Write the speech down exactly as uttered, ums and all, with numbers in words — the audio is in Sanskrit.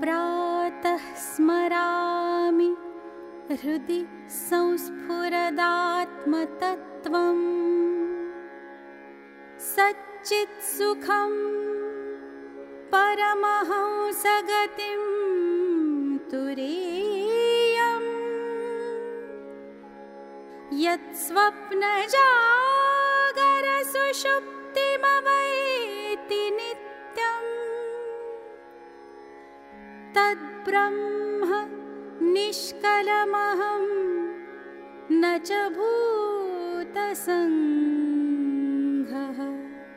प्रातः स्मरामि हृदि संस्फुरदात्मतत्त्वम् सच्चित्सुखं परमहंसगतिं तुरीयम् यत्स्वप्नजागरसुषुप्तिमवैति नित्यम् तद्ब्रह्म निष्कलमहं न च भूतसंज्ञः।